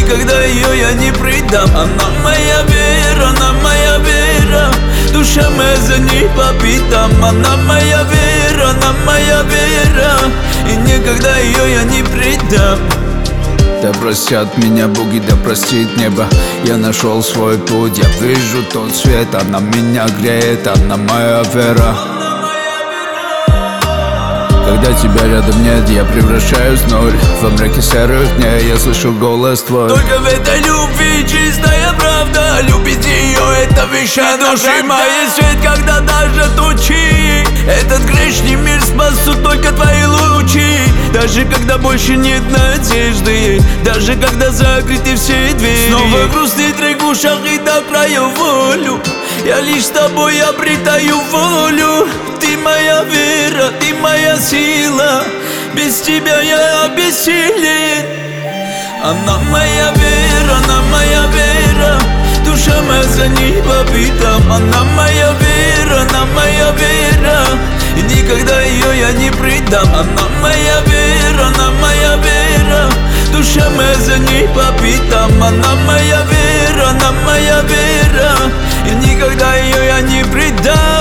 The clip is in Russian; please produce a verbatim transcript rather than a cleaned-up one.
никогда ее я не предам. Она моя вера, она моя вера, душа моя за ней по пятам. Она моя вера, она моя вера, и никогда ее я не предам. Да простят меня боги, да простит небо. Я нашел свой путь, я вижу тот свет. Она меня греет, она моя вера. Когда тебя рядом нет, я превращаюсь в ноль. Во мраке серых дней я слышу голос твой. Только в этой любви чистая правда. Любить ее — это вещая души моей свет, когда даже тучи этот грешный мир спасут только твои лучи. Даже когда больше нет надежды, даже когда закрыты все двери. Снова грустный трек в ушах и до края волю. Я лишь с тобой обретаю волю. Ты моя вера, ты моя сила, без тебя я бессилен. Она моя вера, она моя вера, душа моя за ней по пятам. Она моя вера, она моя вера, и никогда ее я не предам. Она моя вера, она моя вера, душа моя за ней по пятам. Она моя вера, она моя вера, и никогда ее я не предам.